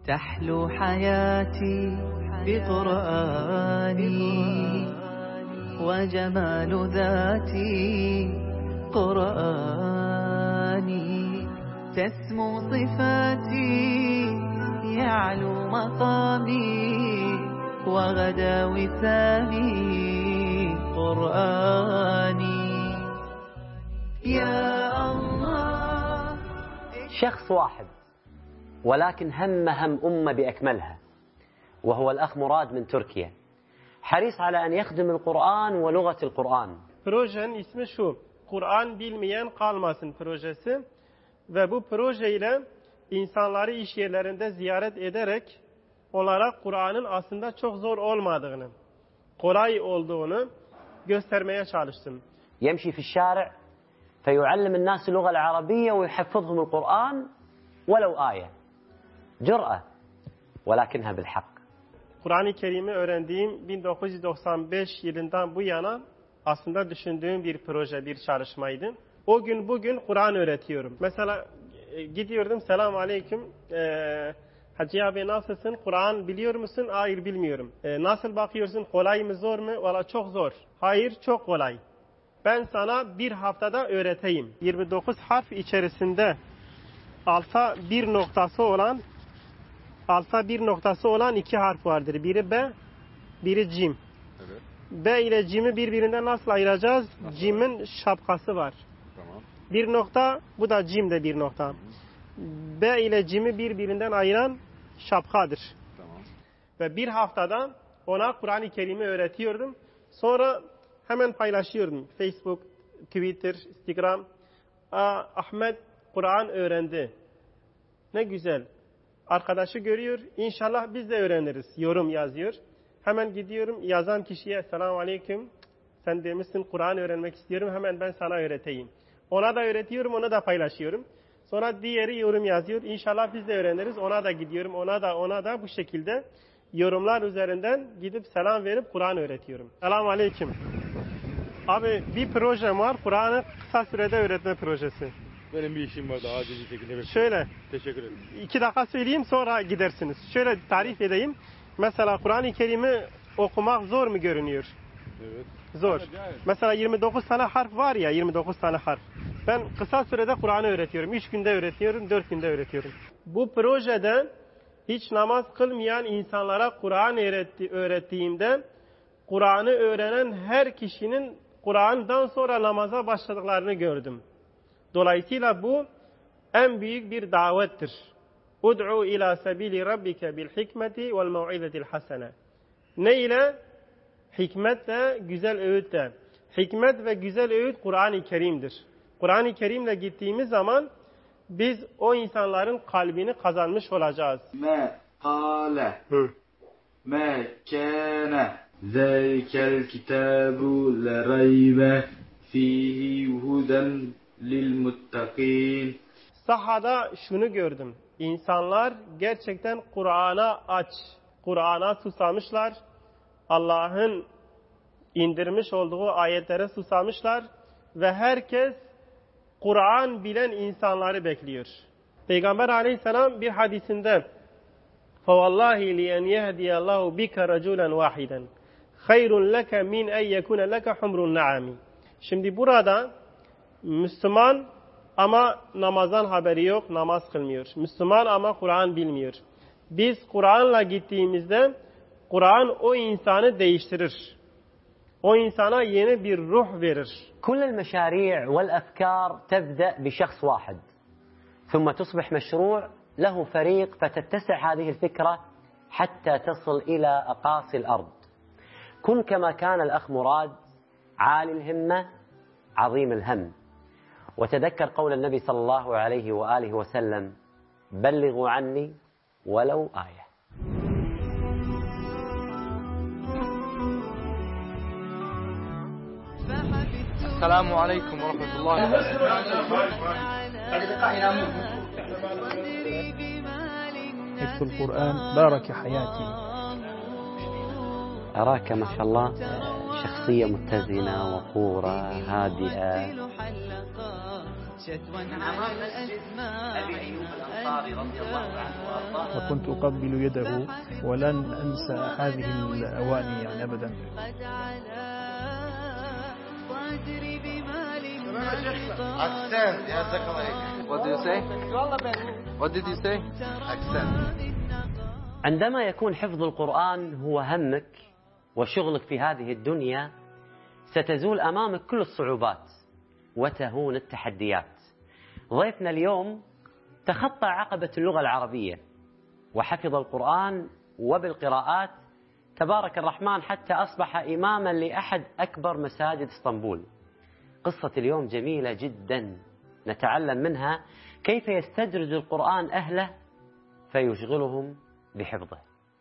تحلو حياتي بقرآني وجمال ذاتي قرآني تسمو صفاتي يعلو مقامي وغدا وسامي قرآني يا الله. شخص واحد ولكن هم أمة بأكملها، وهو الأخ مراد من تركيا، حريص على أن يخدم القرآن ولغة القرآن. Projenin ismi şu, Kur'an bilmeyen kalmasın projesi ve bu projeyle insanları iş yerlerinde ziyaret ederek onlara Kur'an'ın aslında çok zor olmadığını, kolay olduğunu göstermeye çalıştım. يمشي في الشارع فيعلم الناس اللغة العربية ويحفظهم القرآن ولو آية. جرأة ولكنها بالحق. Kur'an-ı Kerim'i öğrendiğim 1995 yılından bu yana aslında düşündüğüm bir proje, bir çalışmaydı. O gün bugün Kur'an öğretiyorum. Mesela gidiyordum, selam aleyküm, Hacı abi nasılsın, Kur'an biliyor musun? Hayır bilmiyorum. Nasıl bakıyorsun, kolay mı zor mu? Valla çok zor. Hayır çok kolay. Ben sana bir haftada öğreteyim. 29 harf içerisinde alfa bir noktası olan iki harf vardır. Biri B, biri Cim. Evet. B ile Cim'i birbirinden nasıl ayıracağız? Cim'in şapkası var. Tamam. Bir nokta, bu da Cim de bir nokta. B ile Cim'i birbirinden ayıran şapkadır. Tamam. Ve bir haftada ona Kur'an-ı Kerim'i öğretiyordum. Sonra hemen paylaşıyordum. Facebook, Twitter, Instagram. Ahmet Kur'an öğrendi. Ne güzel. Arkadaşı görüyor. İnşallah biz de öğreniriz. Yorum yazıyor. Hemen gidiyorum. Yazan kişiye selamun aleyküm. Sen demişsin Kur'an öğrenmek istiyorum. Hemen ben sana öğreteyim. Ona da öğretiyorum. Onu da paylaşıyorum. Sonra diğeri yorum yazıyor. İnşallah biz de öğreniriz. Ona da gidiyorum. Ona da bu şekilde yorumlar üzerinden gidip selam verip Kur'an öğretiyorum. Selamun aleyküm. Abi bir projem var. Kur'an'ı kısa sürede öğretme projesi. Benim bir işim vardı acil bir şekilde. Şöyle. Teşekkür ederim. 2 dakika söyleyeyim sonra gidersiniz. Şöyle tarif edeyim. Mesela Kur'an-ı Kerim'i okumak zor mu görünüyor? Evet. Zor. Evet. Mesela 29 tane harf var ya, 29 tane harf. Ben kısa sürede Kur'an'ı öğretiyorum. 3 günde öğretiyorum, 4 günde öğretiyorum. Bu projede hiç namaz kılmayan insanlara Kur'an öğrettiğimde Kur'an'ı öğrenen her kişinin Kur'an'dan sonra namaza başladıklarını gördüm. Dolayısıyla bu en büyük bir davettir. Ud'u ila sabili rabbike bil hikmeti vel mev'izetil hasene. Ne ile? Hikmetle, güzel öğütle. Hikmet ve güzel öğüt Kur'an-ı Kerim'dir. Kur'an-ı Kerim'le gittiğimiz zaman biz o insanların kalbini kazanmış olacağız. Me kâle me kâne zâlikel kitâbu le raybe fîhî huden lil muttakîn. Sahada şunu gördüm. İnsanlar gerçekten Kur'an'a Kur'an'a susamışlar. Allah'ın indirmiş olduğu ayetlere susamışlar ve herkes Kur'an bilen insanları bekliyor. Peygamber Aleyhisselam bir hadisinde فَوَاللّٰهِ لِيَنْ يَهْدِيَ اللّٰهُ بِكَ رَجُولًا وَاحِدًا خَيْرٌ لَكَ مِنْ اَنْ يَكُونَ لَكَ حُمْرُ النَّعَمِ. Şimdi burada Müslüman ama namazdan haberi yok, namaz kılmıyor. Müslüman ama Kur'an bilmiyor. Biz Kur'an'la gittiğimizde Kur'an o insanı değiştirir. O insana yeni bir ruh verir. كل المشاريع والأفكار تبدأ بشخص واحد ثم تصبح مشروع له فريق فتتسع هذه الفكرة حتى تصل إلى أقاصي الأرض. كن كما كان الأخ مراد عالي الهمة عظيم الهم. وتذكر قول النبي صلى الله عليه وآله وسلم بلغوا عني ولو آية. السلام عليكم ورحمة الله وبركاته. حفظ القرآن بارك حياتي. أراك ما شاء الله شخصية متزنة وقورة هادئة من أمام مسجد أبي أيوب الأنصاري رضي الله عنه وأرضاه. وكنت أقبل يده ولن أنسى هذه الأواني يعني أبدا. What do you say? What did you say? عندما يكون حفظ القرآن هو همك وشغلك في هذه الدنيا، ستزول أمامك كل الصعوبات وتهون التحديات. ضيفنا اليوم تخطى عقبة اللغة العربية وحفظ القرآن وبالقراءات تبارك الرحمن حتى أصبح إماما لأحد أكبر مساجد اسطنبول. قصة اليوم جميلة جدا، نتعلم منها كيف يستدرج القرآن أهله فيشغلهم بحفظه.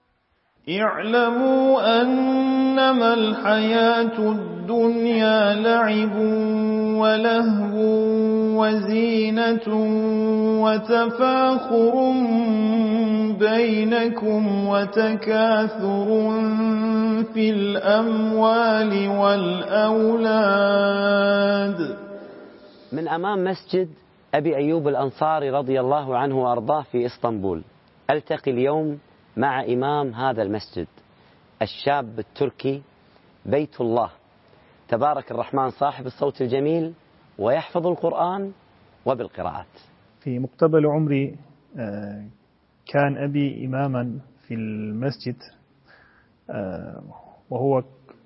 اعلموا أنما الحياة الدنيا لعب ولهو وزينة وتفاخر بينكم وتكاثر في الأموال والأولاد. من أمام مسجد أبي أيوب الأنصاري رضي الله عنه وأرضاه في إسطنبول، ألتقي اليوم مع إمام هذا المسجد الشاب التركي بيت الله تبارك الرحمن صاحب الصوت الجميل ويحفظ القرآن وبالقراءات. في مقتبل عمري كان أبي إماما في المسجد، وهو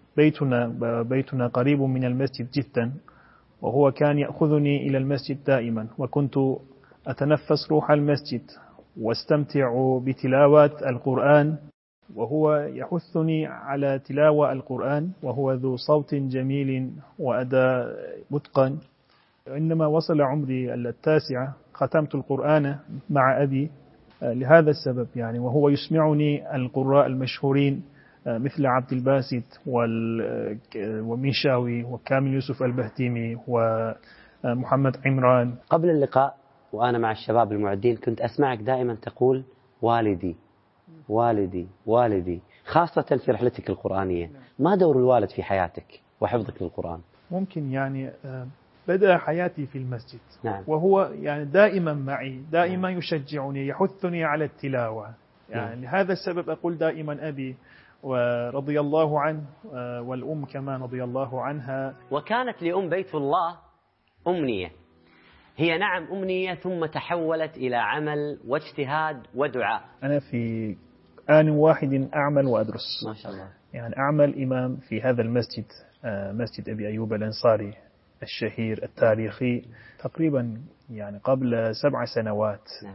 بيتنا قريب من المسجد جدا، وهو كان يأخذني إلى المسجد دائما، وكنت أتنفس روح المسجد واستمتع بتلاوة القرآن، وهو يحثني على تلاوة القرآن وهو ذو صوت جميل وأداء متقن. عندما وصل عمري 9 ختمت القرآن مع أبي لهذا السبب يعني، وهو يسمعني القراء المشهورين مثل عبد الباسط وميشاوي وكامل يوسف البهتيمي ومحمد عمران. قبل اللقاء وأنا مع الشباب المعدين كنت أسمعك دائما تقول والدي والدي والدي، خاصة في رحلتك القرآنية. ما دور الوالد في حياتك وحفظك للقرآن؟ ممكن يعني بدأ حياتي في المسجد. نعم. وهو يعني دائما معي، دائما يشجعني، يحثني على التلاوة يعني. هذا السبب أقول دائما أبي ورضي الله عنه، والأم كمان رضي الله عنها. وكانت لأم بيت الله أمنية، هي نعم أمنية ثم تحولت إلى عمل واجتهاد ودعاء. أنا في آن واحد أعمل وأدرس ما شاء الله، يعني أعمل إمام في هذا المسجد، مسجد أبي أيوب الأنصاري الشهير التاريخي، تقريبا يعني قبل 7 سنوات. نعم.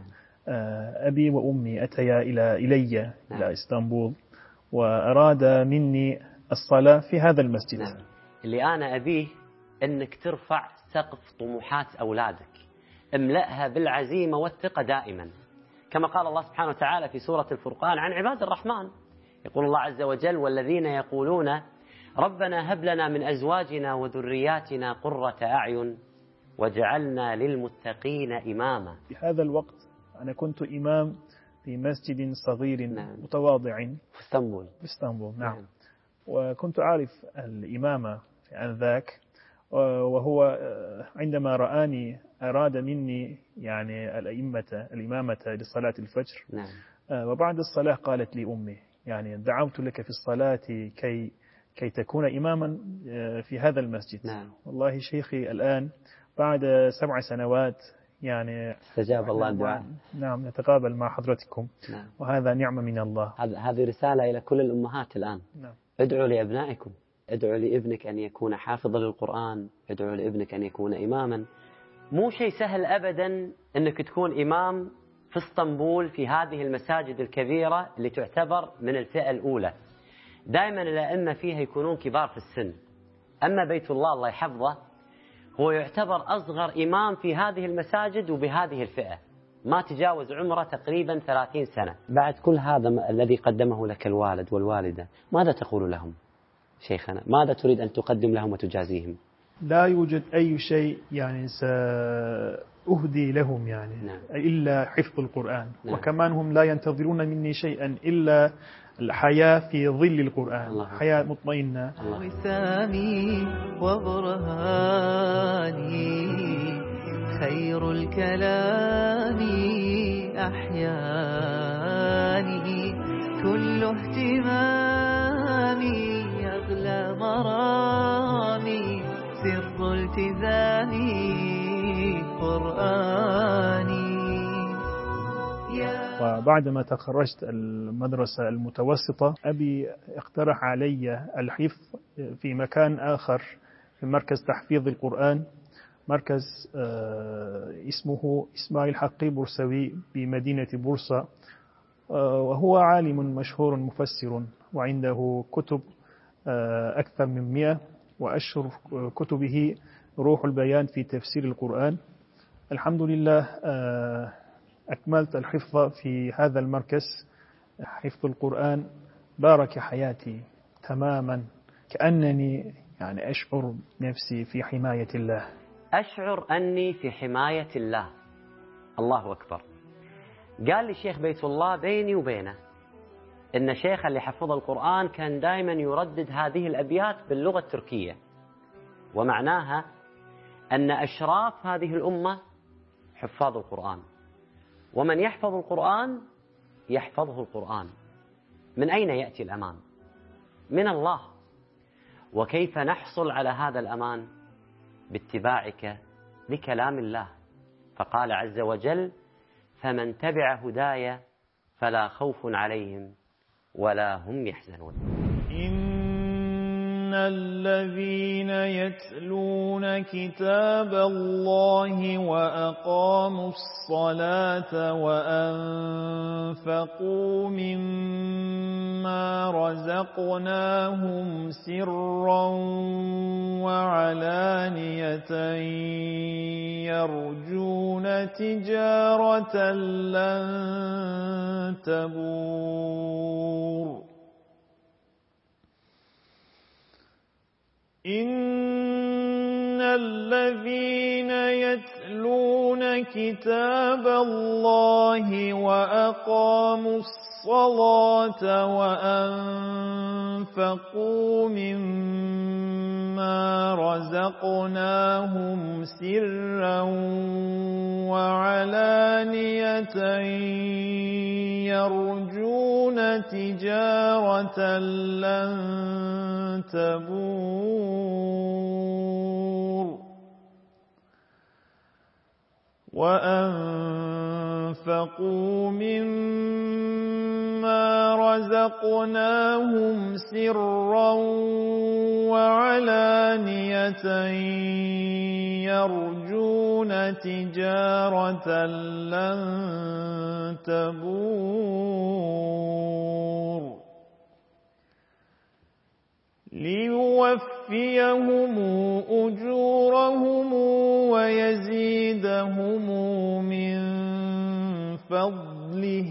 أبي وأمي أتيا إلى إسطنبول وأراد مني الصلاة في هذا المسجد. نعم. اللي أنا أبيه أنك ترفع سقف طموحات أولادك، املأها بالعزيمة والثقة دائما، كما قال الله سبحانه وتعالى في سورة الفرقان عن عباد الرحمن. يقول الله عز وجل: والذين يقولون ربنا هب لنا من أزواجنا وذرياتنا قرة أعين وجعلنا للمتقين إماما. في هذا الوقت أنا كنت إمام في مسجد صغير. نعم. متواضع في اسطنبول. نعم. وكنت أعرف الإمامة في آنذاك، وهو عندما رآني أراد مني يعني الإمامة لصلاة الفجر. نعم. وبعد الصلاة قالت لي أمي يعني دعوت لك في الصلاة كي تكون إماما في هذا المسجد. نعم. والله شيخي الآن بعد 7 سنوات يعني استجاب الله الدعاء. نعم، نتقابل مع حضرتكم. نعم. وهذا نعمة من الله. هذه رسالة إلى كل الأمهات الآن. نعم. ادعوا لأبنائكم، ادعوا لابنك أن يكون حافظا للقرآن، ادعوا لابنك أن يكون إماما. مو شيء سهل أبدا أنك تكون إمام في اسطنبول في هذه المساجد الكبيرة اللي تعتبر من الفئة الأولى. دائما الأئمة فيها يكونون كبار في السن. أما بيت الله يحفظه هو يعتبر أصغر إمام في هذه المساجد وبهذه الفئة، ما تجاوز عمره تقريبا 30 سنة. بعد كل هذا الذي قدمه لك الوالد والوالدة، ماذا تقول لهم شيخنا؟ ماذا تريد أن تقدم لهم وتجازيهم؟ لا يوجد أي شيء يعني سأهدي لهم يعني. نعم. إلا حفظ القرآن. نعم. وكمان هم لا ينتظرون مني شيئا إلا الحياة في ظل القرآن. الله. حياة مطمئنة. وسامي وبرهاني خير الكلام أحياني كل اهتمامي أغلى مرامي سر التزامي قرآني. وبعدما تخرجت المدرسة المتوسطة أبي اقترح علي الحفظ في مكان آخر في مركز تحفيظ القرآن، مركز اسمه إسماعيل حقي بورسوي بمدينة بورصة، وهو عالم مشهور مفسر وعنده كتب أكثر من 100، وأشهر كتبه روح البيان في تفسير القرآن. الحمد لله أكملت الحفظ في هذا المركز. حفظ القرآن بارك حياتي تماما، كأنني يعني أشعر نفسي في حماية الله. أشعر أني في حماية الله. الله أكبر. قال لي الشيخ بيت الله بيني وبينه إن شيخ اللي حفظ القرآن كان دائما يردد هذه الأبيات باللغة التركية، ومعناها أن أشراف هذه الأمة حفاظ القرآن، ومن يحفظ القرآن يحفظه القرآن. من أين يأتي الأمان؟ من الله. وكيف نحصل على هذا الأمان؟ باتباعك لكلام الله. فقال عز وجل: فمن تبع هداي فلا خوف عليهم ولا هم يحزنون. إن الذين يتلون كتاب الله وأقاموا الصلاة وأنفقوا مما رزقناهم سرا وعلانية يرجون تجارة لن تبور. إن الذين يتلون كتاب الله وأقاموا الصلاة وأنفقوا مما رزقناهم سرا وعلانية يرجون تجارة لن تبور. وأنفقوا مما رزقناهم سرا وعلانية يرجون تجارة لن تبور. ليوفيهم أجورهم ويزيدهم من فضله.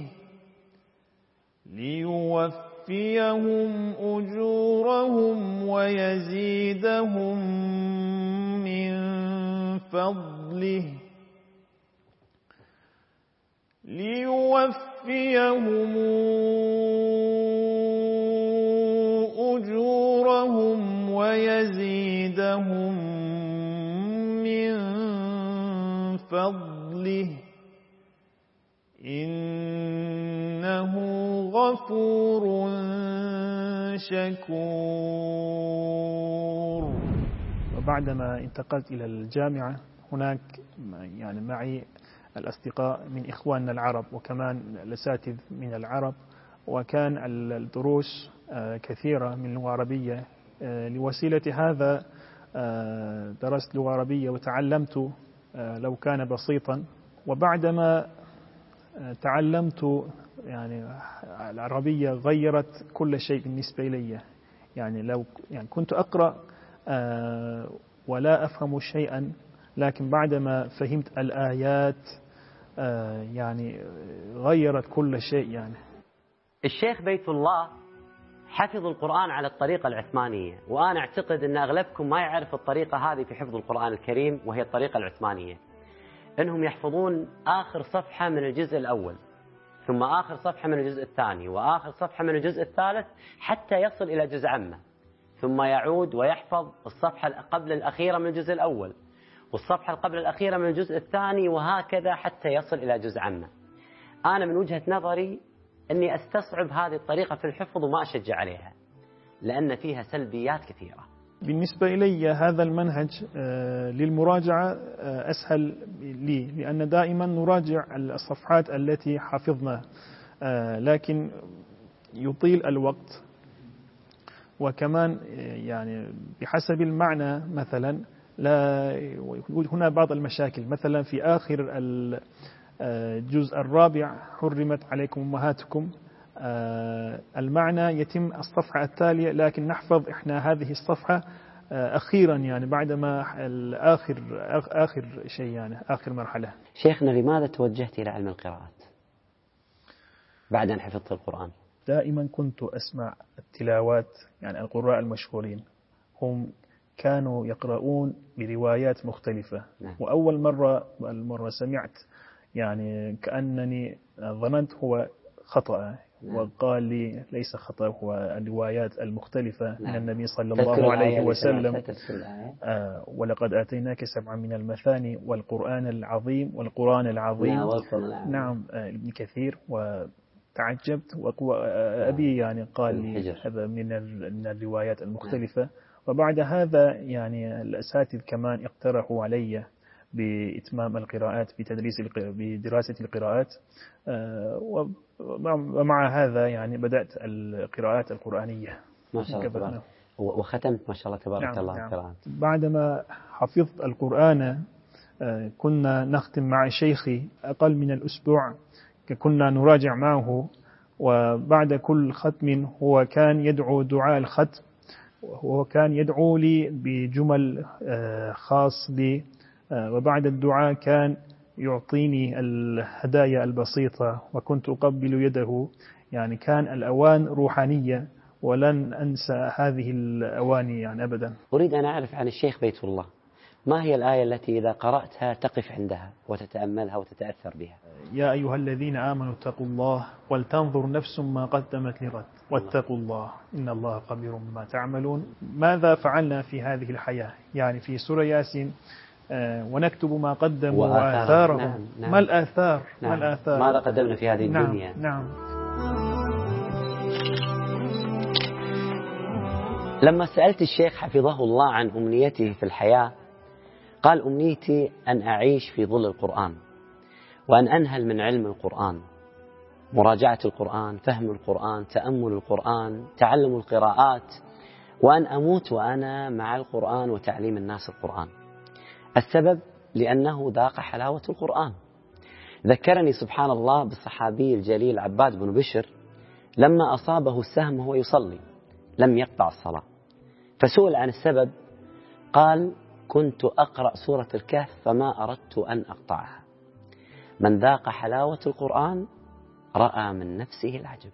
ليوفيهم أجورهم ويزيدهم من فضله. ليوفيهم أجورهم ويزيدهم من فضله إنه غفور شكور. وبعدما انتقلت إلى الجامعة هناك يعني معي الأصدقاء من إخواننا العرب وكمان الأساتذة من العرب، وكان الدروس كثيرة من لغة عربية. لوسيلة هذا درست لغة عربية وتعلمت لو كان بسيطا. وبعدما تعلمت يعني العربية غيرت كل شيء بالنسبة لي. يعني لو كنت أقرأ ولا أفهم شيئا، لكن بعدما فهمت الآيات يعني غيرت كل شيء. يعني الشيخ بيت الله حفظ القرآن على الطريقة العثمانية، وأنا أعتقد أن أغلبكم ما يعرف الطريقة هذه في حفظ القرآن الكريم، وهي الطريقة العثمانية. إنهم يحفظون آخر صفحة من الجزء الأول، ثم آخر صفحة من الجزء الثاني، وآخر صفحة من الجزء الثالث، حتى يصل إلى جزء عامة، ثم يعود ويحفظ الصفحة قبل الأخيرة من الجزء الأول، والصفحة قبل الأخيرة من الجزء الثاني، وهكذا حتى يصل إلى جزء عامة. أنا من وجهة نظري أني أستصعب هذه الطريقة في الحفظ وما أشجع عليها، لأن فيها سلبيات كثيرة. بالنسبة إلي هذا المنهج للمراجعة أسهل لي، لأن دائما نراجع الصفحات التي حفظنا، لكن يطيل الوقت، وكمان يعني بحسب المعنى مثلا لا هنا بعض المشاكل. مثلا في آخر الجزء الرابع حرمت عليكم أمهاتكم، المعنى يتم الصفحة التالية، لكن نحفظ إحنا هذه الصفحة أخيرا، يعني بعدما آخر شيء، يعني آخر مرحلة. شيخنا، لماذا توجهت إلى علم القراءات بعد أن حفظت القرآن؟ دائما كنت أسمع التلاوات، يعني القراء المشهورين هم كانوا يقرؤون بروايات مختلفة. نعم. وأول مرة سمعت، يعني كأنني ظننت هو خطأ، نعم. وقال لي ليس خطأ، هو الروايات المختلفة. نعم. من النبي صلى الله عليه وسلم: ولقد آتيناك 7 من المثاني والقرآن العظيم والقرآن العظيم. نعم. ابن كثير. وتعجبت، وأبي يعني قال لي هذا من الروايات المختلفة. نعم. وبعد هذا يعني الأساتذة كمان اقترحوا علي بإتمام القراءات، بدراسة القراءات، ومع هذا يعني بدأت القراءات القرآنية. ما شاء الله. وختمت ما شاء الله تبارك الله القراءات. بعدما حفظت القرآن كنا نختم مع شيخي أقل من الأسبوع، كنا نراجع معه، وبعد كل ختم هو كان يدعو دعاء الختم، وهو كان يدعو لي بجمل خاص بي، وبعد الدعاء كان يعطيني الهدايا البسيطة، وكنت أقبل يده. يعني كان الأوان روحانية، ولن أنسى هذه الأواني يعني أبدا. أريد أن أعرف عن الشيخ بيت الله، ما هي الآية التي إذا قرأتها تقف عندها وتتأملها وتتأثر بها؟ يا أيها الذين آمنوا اتقوا الله ولتنظر نفس ما قدمت لغد واتقوا الله إن الله خبير بما تعملون. ماذا فعلنا في هذه الحياة؟ يعني في سورة ياسين: ونكتب ما قدموا وآثارهم. نعم. نعم. ما الآثار؟ نعم. ما الآثار؟ ماذا قدمنا في هذه الدنيا؟ نعم. لما سألت الشيخ حفظه الله عن أمنيته في الحياة، قال: أمنيتي أن أعيش في ظل القرآن، وأن أنهل من علم القرآن، مراجعة القرآن، فهم القرآن، تأمل القرآن، تعلم القراءات، وأن أموت وأنا مع القرآن وتعليم الناس القرآن. السبب لأنه ذاق حلاوة القرآن. ذكرني سبحان الله بالصحابي الجليل عباد بن بشر، لما أصابه السهم وهو يصلي لم يقطع الصلاة، فسئل عن السبب قال: كنت أقرأ سورة الكهف فما أردت أن أقطعها. من ذاق حلاوة القرآن رأى من نفسه العجب.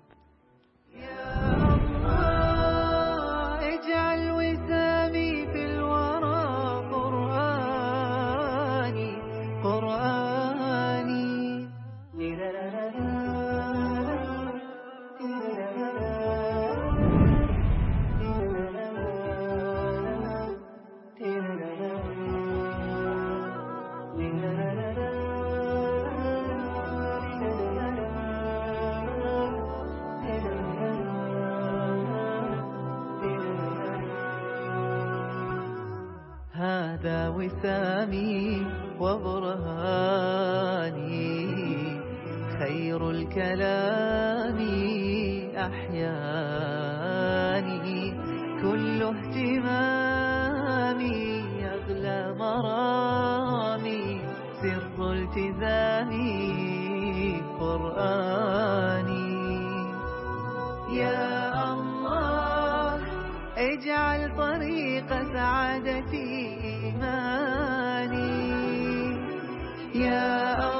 اجعل وسامي في الورى قرآني قرآني. هذا وسامي وبرهاني، خير الكلام أحياني، كل اهتمامي أغلى مرامي، سر التزامي قرآني. يا الله اجعل طريق سعادتي إيماني. يا